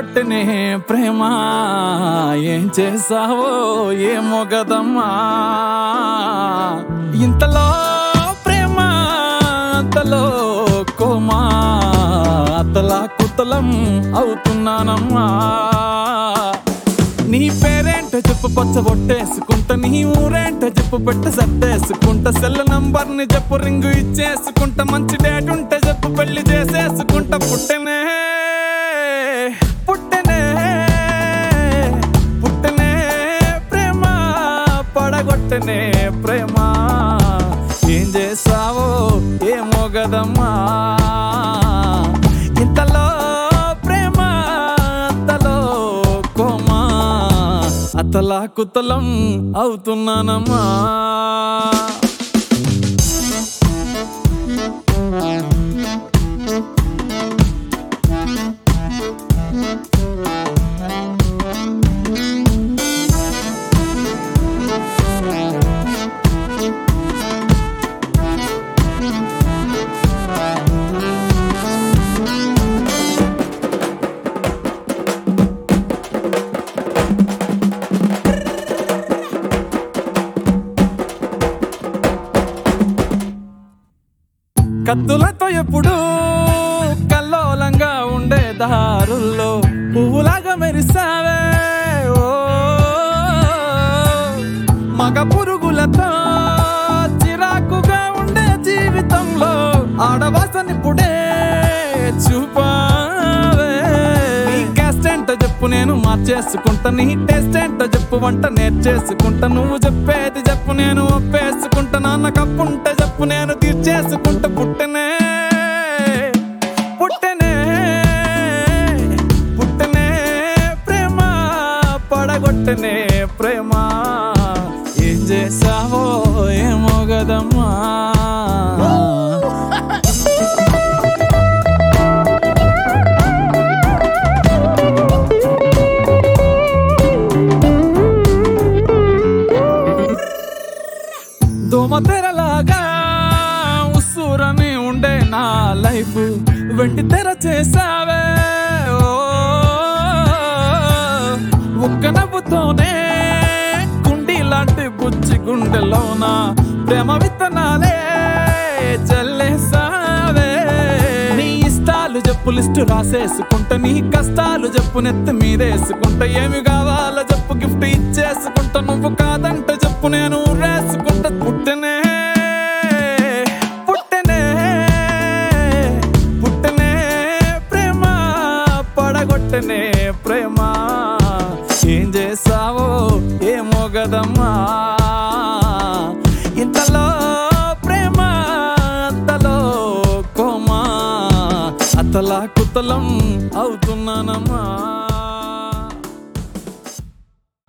పడగొట్టనే ప్రేమ ఏం చేసావో ఏమో గదమ్మా ఇంతలో ప్రేమ అంతలో కోమా అతలా కుతలం అవుతున్నానమ్మా నీ పేరేంటో చెప్పు పచ్చబొట్టేసుకుంటా నీ ఊరేంటో చెప్పు పెట్టి సర్దేసుకుంటా సెల్ నంబర్ని చెప్పు రింగు ఇచ్చేసుకుంటా మంచి డేట్ ఉంటే చెప్పు పెళ్లి చేసేసుకుంటా పుట్టెనే పుట్టెనే పుట్టెనే ప్రేమ పడగొట్టనే ప్రేమ ఏం చేసావో ఏమో గదమ్మా ఇంతలో ప్రేమ అంతలో కోమా అతలా కుతలం అవుతున్నానమ్మా కత్తులతో ఎప్పుడు కల్లోలంగా ఉండే దారుల్లో పువ్వులాగా మెరిసావే ఓ మగ పురుగులతో చిరాకుగా ఉండే జీవితంలో ఆడవాసనిప్పుడే చూపావే నీ క్యాస్ట్ ఏంటో చెప్పు నేను మార్చేసుకుంటా నీ టేస్ట్ ఏంటో చెప్పు వంట నేర్చేసుకుంటా నువ్వు చెప్పేది చెప్పు నేను ఒప్పేసుకుంటా నాన్న కప్పుంటే చెప్పు నేను తీర్చేసుకుంటా పుట్టెనే పుట్టెనే పుట్టెనే ప్రేమ పడగొట్టనే ప్రేమ ఏం చేసావో ఏమో గదమ్మా దోమతెరలాగా ఉస్సురని ఉండే నా లైఫ్ వెండి తెర చేసావే ఓ ఒక్క నవ్వుతోనే కుండి లాంటి బుచ్చి గుండెలోన ప్రేమ విత్తనాలే చల్లేసావే నీ ఇష్టాలు చెప్పు లిస్టు రాసేసుకుంటా నీ కష్టాలు చెప్పు నెత్తి మీదేసుకుంటా ఏమి కావాలో చెప్పు గిఫ్ట్ ఇచ్చేసుకుంటా నువ్వు కాదంటే చెప్పు నేను రేసుకుంటా పుట్టెనే పుట్టెనే పుట్టెనే ప్రేమ పడగొట్టనే ప్రేమ ఏం చేసావో ఏమో గదమ్మా ఇంతలో ప్రేమ అంతలో కోమా అతలా కుతలం అవుతున్నానమ్మా